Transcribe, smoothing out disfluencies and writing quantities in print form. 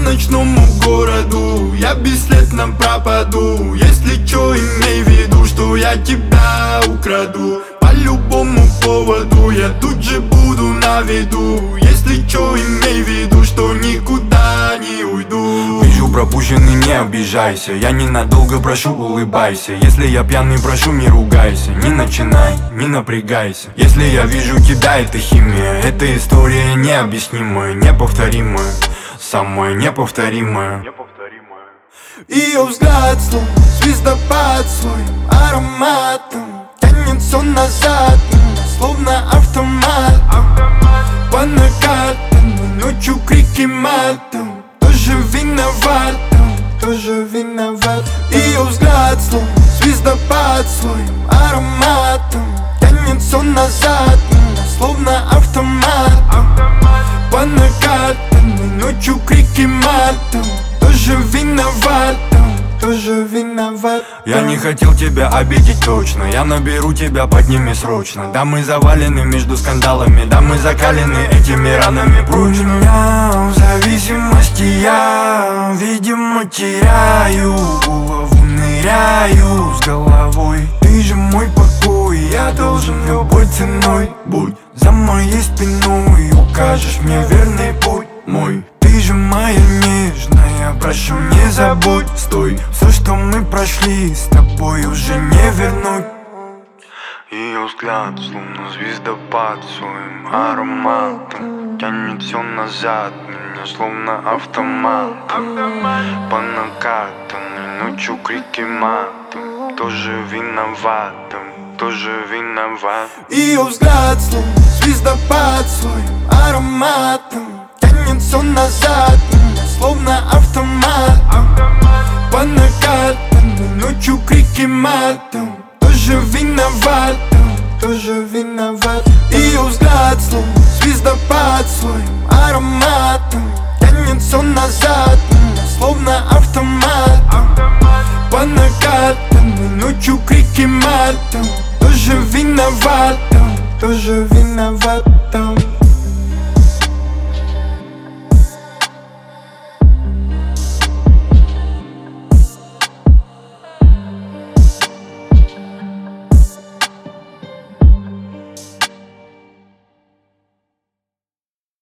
ночному городу, я бесследно пропаду. Если чё, имей в виду, что я тебя украду. По любому поводу я тут же буду на виду. Если чё, имей в виду, что никуда не уйду. Вижу пропущенный, не обижайся, я ненадолго прошу, улыбайся. Если я пьяный, прошу, не ругайся. Не начинай, не напрягайся. Если я вижу тебя, это химия. Эта история необъяснимая, неповторимая, самая неповторимая. Ее взгляд словно звездопад своим ароматом тянется назад, словно автомат. По накатанной ночью крики матом. Тоже виноват, тоже виноват. Ее взгляд словно звездопад своим ароматом тянется назад, словно автомат. По накатанной ночью крики матом. Тоже виноват, тоже виноват. Я не хотел тебя обидеть точно. Я наберу тебя, подними срочно. Да, мы завалены между скандалами. Да, мы закалены этими ранами прочно. У меня в зависимости я, видимо, теряю голову, ныряю с головой. Ты же мой покой, я должен любой ценой. Будь за моей спиной, укажешь мне верный путь мой. Ты же моя нежная, прошу, не забудь. Стой, все, что мы прошли, с тобой уже не вернуть. Ее взгляд, словно звездопад своим ароматом тянет все назад, меня словно автомат. По накатанной ночью крики матом. Тоже виноватым, тоже виноват. Ее взгляд, словно звездопад своим ароматом тянется назад, словно автомат. По накатанной ночью крики матом. Тоже виноват, тоже виноват. Ее взгляд, словно звездопад своим ароматом тянется назад, словно автомат. По накатанной ночью крики матом. Тоже виноват, тоже виноват.